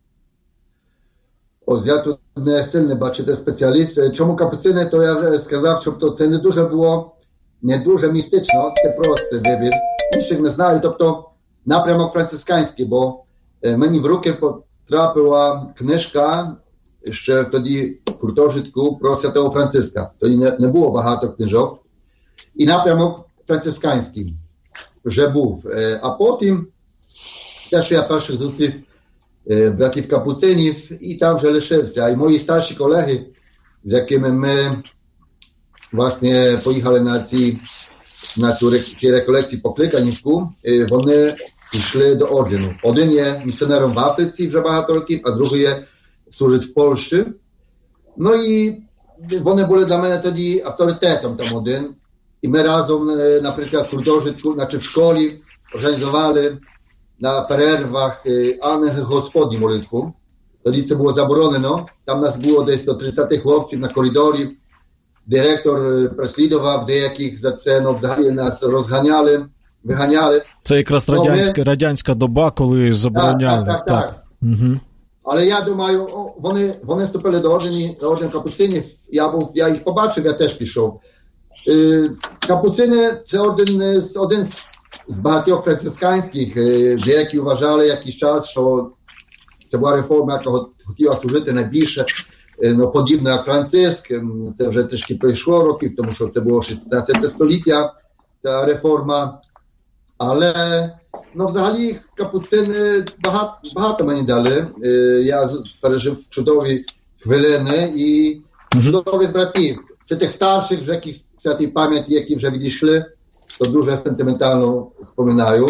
Ось я тут не сильно, бачите, спеціаліст. Чому Капуцини, то я вже сказав, що це не дуже було не дуже містично, це просто вибір. Інших не знаю, тобто напрямок францисканський, бо мені в руки потрапила книжка ще тоді в гуртожитку про Святого Франциска. Тоді не, не було багато книжок. І напрямок францисканський вже був. А потім те, що я перших зустрів братів Капуцинів, і там вже лишився. І мої старші колеги, з якими ми власне поїхали на ці на цю ці реколекції по Кликанівську, вони йшли до ордену. Один є місіонером в Африці вже багато років, а другий є служить в Польщі. Ну і вони були для мене тоді авторитетом там один. І ми разом, наприклад, в гуртожитку, значить в школі організували на перервах ангел Господні молитву. Тоді це було заборонено. Там нас було десь до тридцять хлопців на коридорі. Директор переслідував деяких за це, ну, взагалі нас розганяли, виганяли. Це якраз радянська, ми... радянська доба, коли забороняли. Так, так, так. так. Угу. Але я думаю, о, вони, вони вступили до ордені, до ордену Капуцинів, я, був, я їх побачив, я теж пішов. Е, Капуцини – це один, один з багатьох францисканських, е, деякі вважали якийсь час, що це була реформа, яка хотіла служити найбільше, ну, подібно як Франциск, це вже трішки пройшло років, тому що це було шістнадцяте століття, ця реформа. Але, ну, взагалі, Капуцини багато, багато мені дали. Я пережив чудові хвилини і чудових братів. Чи тих старших, вже яких святій пам'яті, які вже відійшли, то дуже сентиментально споминаю.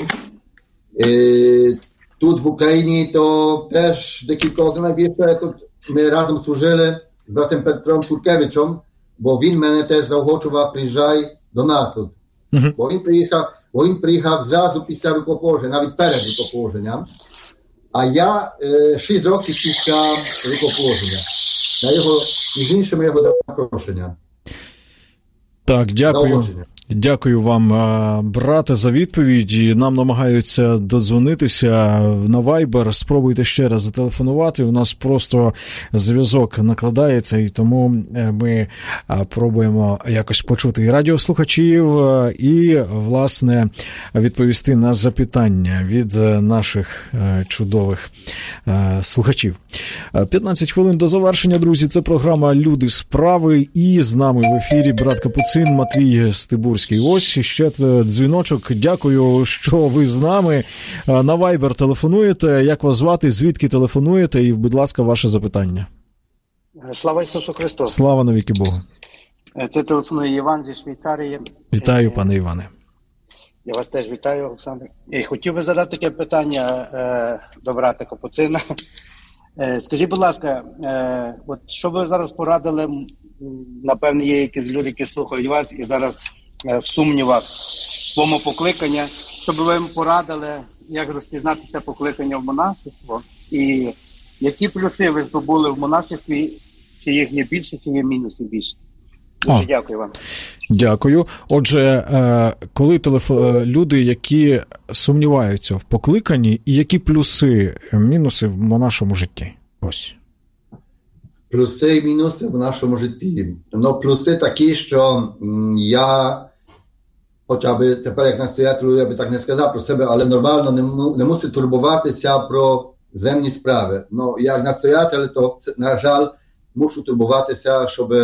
Тут в Україні то теж декілька найбільше тут ми разом служили з братом Петром Куркевичем, бо він мене теж заохочував, приїжджай до нас тут. Uh-huh. Бо він приїхав, бо він приїхав зразу після рукоположення, навіть перед рукоположенням. А я е, шість років після рукоположення. На його, між іншими, його запрошення. Так, дякую. Дякую вам, брате, за відповідь. Нам намагаються додзвонитися на Viber. Спробуйте ще раз зателефонувати. У нас просто зв'язок накладається, і тому ми пробуємо якось почути і радіослухачів, і, власне, відповісти на запитання від наших чудових слухачів. п'ятнадцять хвилин до завершення, друзі. Це програма «Люди справи». І з нами в ефірі брат Капуцин Матвій Стибурський. Ось ще дзвіночок. Дякую, що ви з нами. На Viber телефонуєте. Як вас звати? Звідки телефонуєте? І, будь ласка, ваше запитання. Слава Ісусу Христу. Слава навіки Богу. Це телефонує Іван зі Швейцарії. Вітаю, пане Іване. Я вас теж вітаю, Олександр. І хотів би задати таке питання до брата Капуцина. Скажіть, будь ласка, от що ви зараз порадили, напевне, є якісь люди, які слухають вас і зараз в сумнівах в своєму покликанні, щоб ви їм порадили, як розпізнати це покликання в монашество, і які плюси ви здобули в монашестві, чи їх є більше, чи є мінусів більше. Дуже О, дякую вам. Дякую. Отже, коли телеф... люди, які сумніваються в покликанні, і які плюси, мінуси в нашому житті? Ось. Плюси і мінуси в нашому житті. Ну, плюси такі, що я, хоча б тепер як настоятелю, я би так не сказав про себе, але нормально не, не мусив турбуватися про земні справи. Ну, як настоятель, то, на жаль, мушу турбуватися, щоб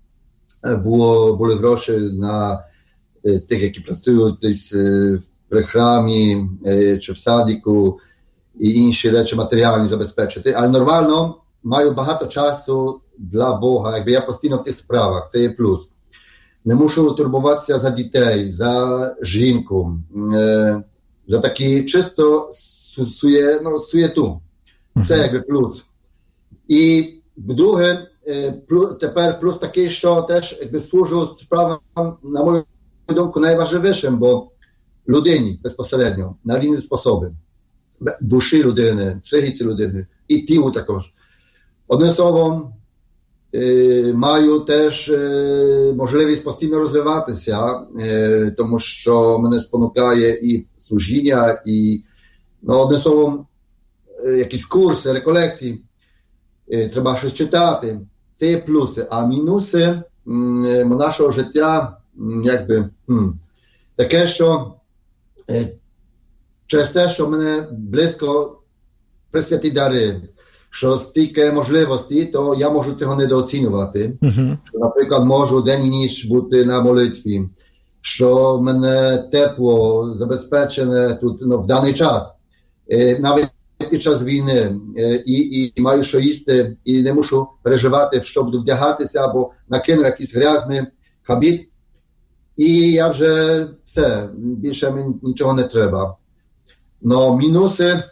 було, були гроші на тих, які працюють десь при храмі чи в садіку, і інші речі матеріальні забезпечити. Але нормально маю багато часу для Бога, якби я постійно в тих справах, це є плюс. Не мушу турбуватися за дітей, за жінку, за такі чисто сує, ну, суєту. Це якби плюс. І друге, тепер плюс такий, що теж якби служу справам, на мою думку, найважливішим, бо людині безпосередньо, на різні способи. Душі людини, психіці людини і тілу також. Одним словом, е, маю теж е, можливість постійно розвиватися, е, тому що мене спонукає і служіння, і, ну, одним словом, е, якісь курси, реколекції, е, треба щось читати. Це є плюси. А мінуси е, нашого життя, якби, м, таке, що е, через те, що в мене близько пресвяті дари, що стільки можливостей, то я можу цього недооцінювати. Uh-huh. Що, наприклад, можу день і ніч бути на молитві, що в мене тепло забезпечене тут, ну, в даний час, е, навіть під час війни, е, і, і маю що їсти, і не мушу переживати, що буду вдягатися, або накину якийсь грязний хабіт, і я вже все, більше мені нічого не треба. Но мінуси,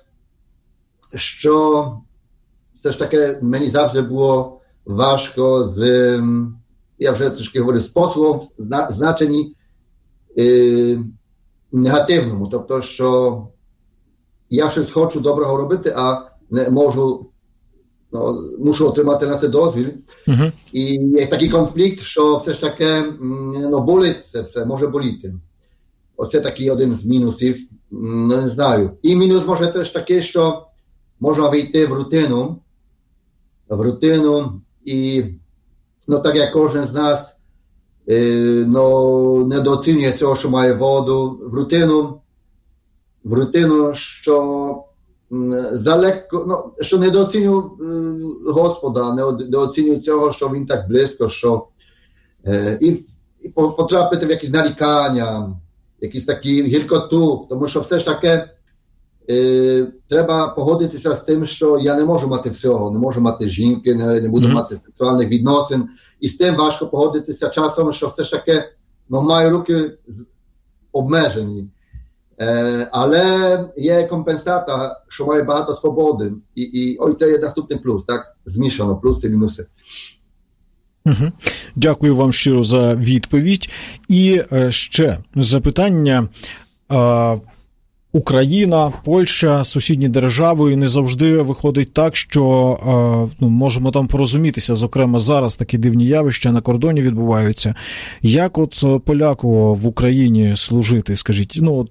що все ж таки мені завжди було важко з, я вже трішки говорю, способом зна, значенні е, негативному. Тобто, що я щось хочу доброго робити, а не можу, ну, мушу отримати на це дозвіл. Uh-huh. І є такий конфлікт, що все ж таки, ну, болить це все, може боліти. Оце такий один з мінусів, ну, не знаю. І мінус може теж такий, що можна вийти в рутину, в рутину і, ну, так як кожен з нас, е, ну, недооцінює цього, що має воду, в рутину, в рутину, що залегко, ну, що недооцінює е, Господа, недооцінює цього, що він так близько, що е, і, і потрапити в якісь нарікання, якісь такі гіркоту, тому що все ж таки е, треба погодитися з тим, що я не можу мати всього, не можу мати жінки, не, не буду mm-hmm. мати сексуальних відносин, і з тим важко погодитися часом, що все ж таки, ну, маю руки обмежені. Е, але є компенсата, що має багато свободи, і, і ой, це є наступний плюс, так, змішано, плюси і мінуси. Угу. Дякую вам щиро за відповідь. І ще запитання. Україна, Польща, сусідні держави, і не завжди виходить так, що ну, можемо там порозумітися. Зокрема, зараз такі дивні явища на кордоні відбуваються. Як от поляку в Україні служити, скажіть? Ну,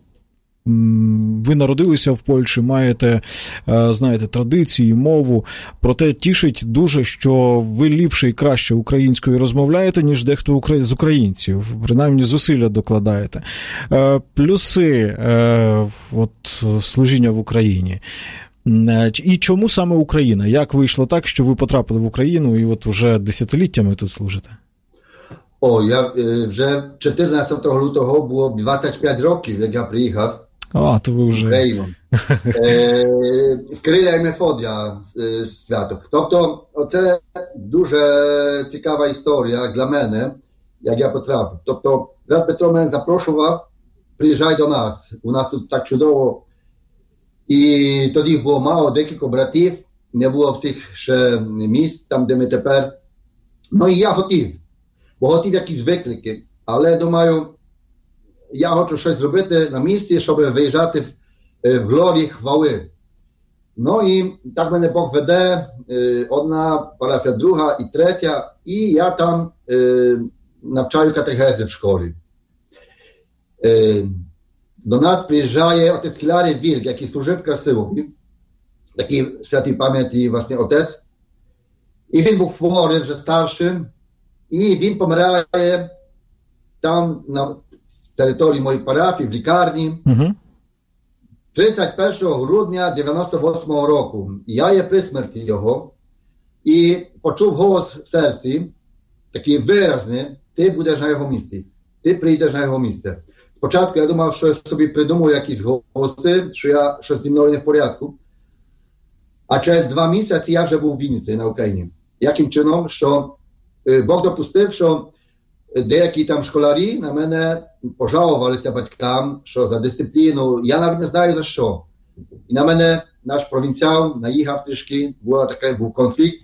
ви народилися в Польщі, маєте, знаєте, традиції, мову, проте тішить дуже, що ви ліпше і краще українською розмовляєте, ніж дехто з українців, принаймні зусилля докладаєте. Плюси от, служіння в Україні. І чому саме Україна? Як вийшло так, що ви потрапили в Україну і от вже десятиліттями тут служите? О, я вже чотирнадцятого лютого було двадцять п'ять років, як я приїхав. А, то ви вже... Україну. Е, Кирила і Мефодія е, святок. Тобто, це дуже цікава історія для мене, як я потрапив. Тобто, брат Петро мене запрошував, приїжджай до нас, у нас тут так чудово. І тоді було мало, декілька братів, не було всіх ще місць, там, де ми тепер. Ну і я хотів, бо хотів якісь виклики, але думаю, я хочу щось зробити на місці, щоб виїжджати в, в глорії хвали. Ну і так мене Бог веде, одна парафія, друга і третя, і я там е, навчаю катехези в школі. Е, до нас приїжджає отець Хіларій Вільк, який служив в Красилові, такий святій пам'яті власне отець. І він був хворий, вже старшим, і він помирає там на території моєї парафії, в лікарні, uh-huh. тридцять першого грудня дев'яносто восьмого року. Я є при смерті його, і почув голос в серці, такий виразний, ти будеш на його місці, ти прийдеш на його місце. Спочатку я думав, що я собі придумав якісь голоси, що я щось зі мною не в порядку, а через два місяці я вже був в Вінниці на Україні. Яким чином, що Бог допустив, що деякі там школярі на мене пожалувалися батькам, що за дисципліну, я навіть не знаю за що. І на мене наш провінціал наїхав трішки, був такий був конфлікт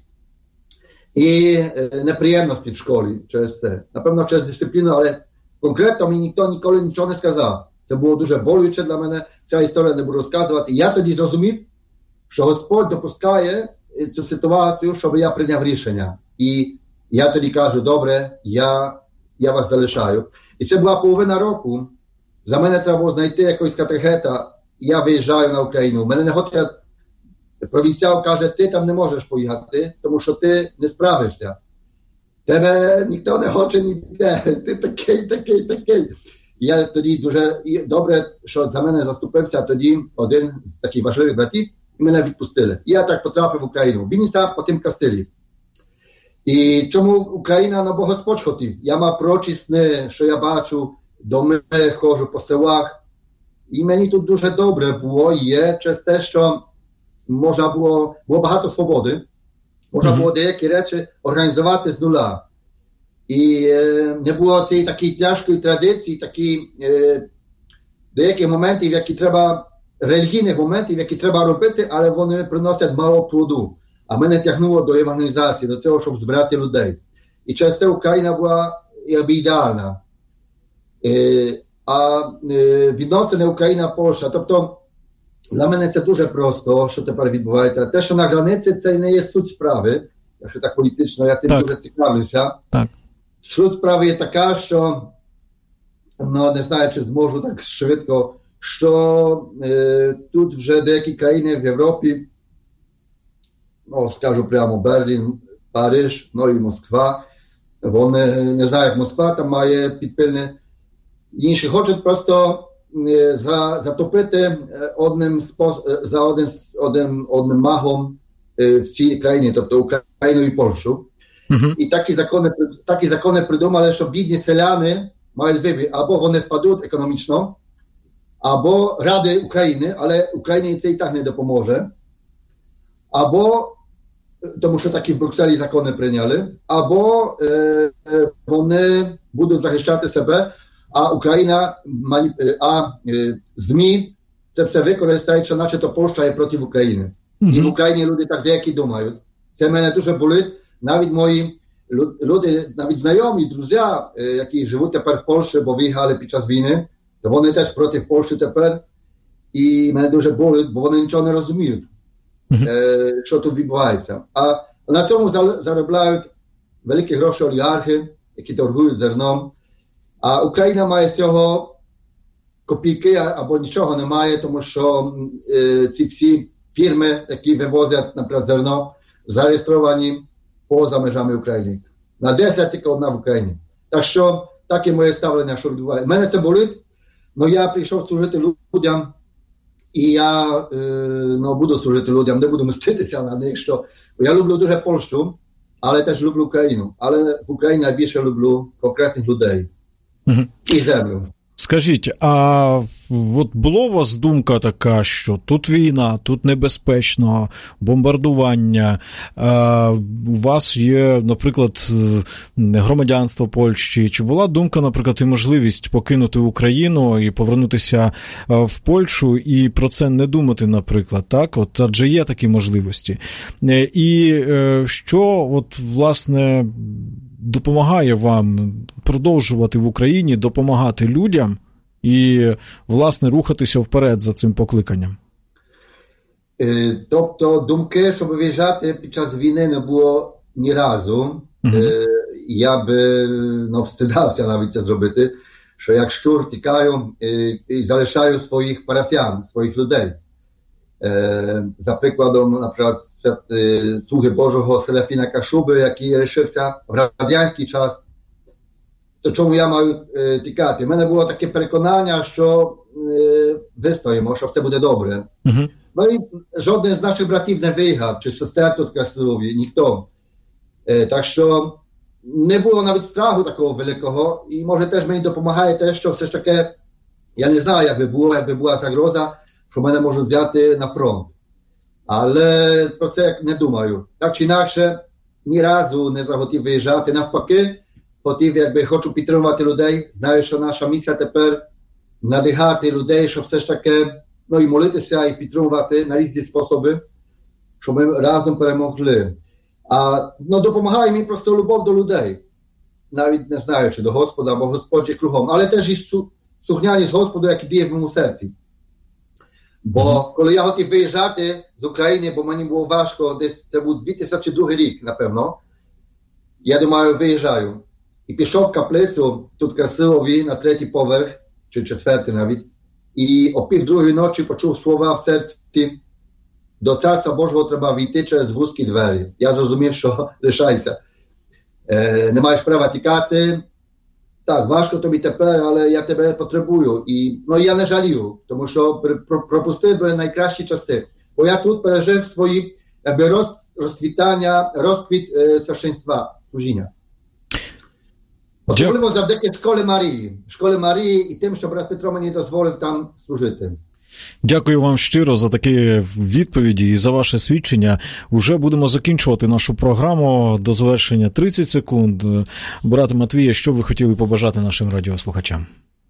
і неприємності в школі через це. Напевно, через дисципліну, але конкретно мені ніхто ніколи нічого не сказав. Це було дуже болюче для мене, ця історія не буду розказувати. І я тоді зрозумів, що Господь допускає цю ситуацію, щоб я прийняв рішення. І я тоді кажу, добре, я, я вас залишаю. І це була половина року. За мене треба було знайти якогось катехета, і я виїжджаю на Україну. Мене не хотять, провінціал каже, ти там не можеш поїхати, тому що ти не справишся. Тебе ніхто не хоче ніде, ти такий, такий, такий. І я тоді дуже добре, що за мене заступився тоді один з таких важливих братів, і мене відпустили. І я так потрапив в Україну. Вінниця, потім Красилів. І чому Україна, ну бо Господь хотів. Я мав пророчі сни, що я бачу, доми, ходжу по селах. І мені тут дуже добре було, є, через те, що можна було, було багато свободи. Можна mm-hmm. було деякі речі організувати з нуля. І е, не було цієї такої тяжкої традиції, такі е, деякі моменти, які треба, релігійних моментів, які треба робити, але вони приносять мало плоду. А мене тягнуло до евангелізації, до цього, щоб збирати людей. І через це Україна була якби ідеальна. Е, а е, відносини Україна-Польща, тобто для мене це дуже просто, що тепер відбувається. Те, що на границі, це не є суть справи, якщо так політично, я тим так. дуже цікавлюся. Так. Суть справи є така, що, ну не знаю, чи зможу так швидко, що е, тут вже деякі країни в Європі, ну, скажу прямо, Берлін, Париж, ну і Москва, вони, не знаю, як Москва там має підпильне, інші хочуть просто е, за, затопити одним, спос, за один, одним, одним махом е, всі країни, тобто Україну і Польщу. Uh-huh. І такі закони, такі закони придумали, що бідні селяни мають вибір, або вони впадуть економічно, або Ради України, але Україні це і так не допоможе, або, тому що такі в Брюкселі закони прийняли, або е, е, вони будуть захищати себе, а Україна, а е, ЗМІ це все використають, що наче то Польща є проти України. Uh-huh. І в Україні люди так деякі думають. Це мене дуже болить. Навіть мої люди, навіть знайомі, друзі, які живуть тепер в Польщі, бо виїхали під час війни, то вони теж проти Польщі тепер. і мене дуже болить, бо вони нічого не розуміють, Мгм. е, що тут відбувається. А на цьому зал- заробляють великі гроші олігархи, які торгують зерном. А Україна має з цього копійки а- або нічого немає, тому що м, е, ці всі фірми, які вивозять, наприклад, зерно, зареєстровані поза межами України. На десять тільки одна в Україні. Так що таке моє ставлення, що відбувається. Мене це болить, але я прийшов служити людям, і я е, ну, буду служити людям, не буду мститися на них, що бо я люблю дуже Польщу, але теж люблю Україну. Але в Україні найбільше люблю конкретних людей Мгм. і землю. Скажіть, а от була у вас думка така, що тут війна, тут небезпечно, бомбардування, а у вас є, наприклад, громадянство Польщі, чи була думка, наприклад, і можливість покинути Україну і повернутися в Польщу і про це не думати, наприклад, так? От, адже є такі можливості. І що, от, власне, допомагає вам продовжувати в Україні, допомагати людям і, власне, рухатися вперед за цим покликанням? Е, Тобто думки, щоб виїжджати під час війни, не було ні разу. Мгм. Е, Я би ну, встидався навіть це зробити, що як щур тікаю е, і залишаю своїх парафіян, своїх людей. Е, За прикладом, наприклад, свят- е, слуги Божого Серафіна Кашуби, який лишився в радянський час, то чому я маю е, тікати? У мене було таке переконання, що е, вистоїмо, що все буде добре. Угу. No i żaden z naszych bratów nie wyjechał, czy sesterów z Krasnowi, nikt. E, tak że nie było nawet strachu takiego wielkiego i może też mi dopomaga też, że coś takie, ja nie znam jakby było, jakby była zagroza, że mnie może zjadł na front. Ale pro co jak nie dumają. Tak czy inaczej, ні разу не захотів виїжджати. Навпаки, хотів, якби хочу підтримувати людей. Знаю, що наша місія тепер надихати людей, щоб все ж таки no i молитися, і підтримувати на різні способи, щоб ми разом перемогли. А ну, допомагає мені просто любов до людей. Навіть не знаю, чи до Господа, або Господь є кругом. Але теж і слухняність Господу, який діє в моєму серці. Бо коли я хотів виїжджати з України, бо мені було важко, десь це був дві тисячі другий рік, напевно, я думаю, виїжджаю. І пішов в каплицю, тут в Красилові, на третій поверх, чи четвертий навіть, і о пів другої ночі почув слова в серці: до Царства Божого треба війти через вузькі двері. Я зрозумів, що лишайся. Е, не маєш права тікати. Так, важко тобі тепер, але я тебе потребую. І ну, я не жалію, тому що пропустив би найкращі часи. Бо я тут пережив свої якби, роз, розцвітання, розквіт е, священства, служіння. Особливо завдяки Школі Марії. Школі Марії і тим, що брат Петро мені дозволив там служити. Дякую вам щиро за такі відповіді і за ваше свідчення. Уже будемо закінчувати нашу програму до завершення. тридцять секунд. Брате Матвія, що б ви хотіли побажати нашим радіослухачам?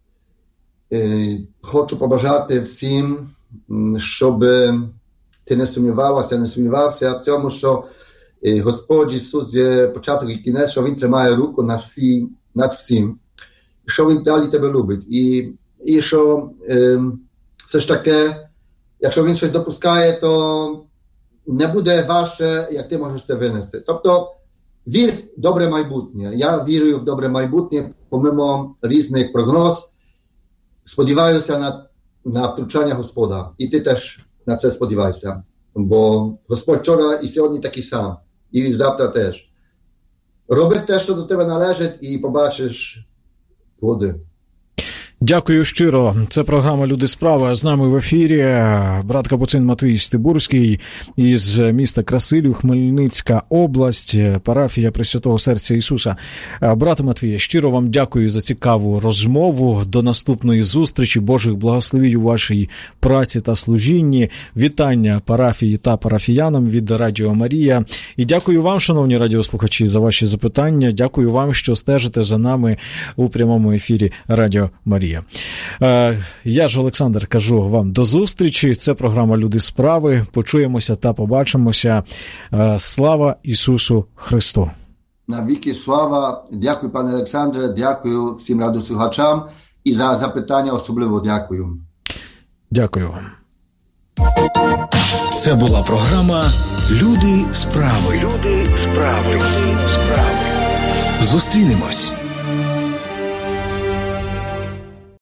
Хочу побажати всім, щоб ти не сумнівалася, не сумнівався в цьому, що Господь Ісус є початок і кінець, що Він тримає руку над всім, над всім, що Він далі тебе любить. І, і що е, все ж таки, якщо Він щось допускає, то не буде важче, як ти можеш це винести. Тобто, вір в добре майбутнє. Я вірю в добре майбутнє, помимо різних прогноз. Сподіваюся на, на втручання Господа. І ти теж на це сподівайся. Бо Господь вчора і сьогодні такий сам. І завтра теж. Роби те, що до тебе належить, і побачиш плоди. Дякую щиро. Це програма «Люди справи». З нами в ефірі брат Капуцин Матвій Стибурський із міста Красилів, Хмельницька область, парафія Пресвятого Серця Ісуса. Брате Матвіє, щиро вам дякую за цікаву розмову. До наступної зустрічі. Божих благословень у вашій праці та служінні. Вітання парафії та парафіянам від Радіо Марія. І дякую вам, шановні радіослухачі, за ваші запитання. Дякую вам, що стежите за нами у прямому ефірі Радіо Марія. Я ж, Олександр, кажу вам до зустрічі. Це програма «Люди справи». Почуємося та побачимося. Слава Ісусу Христу! Навіки слава. Дякую, пане Олександре. Дякую всім радіослухачам. І за запитання особливо дякую. Дякую вам. Це була програма «Люди справи». Люди справи. Зустрінемось.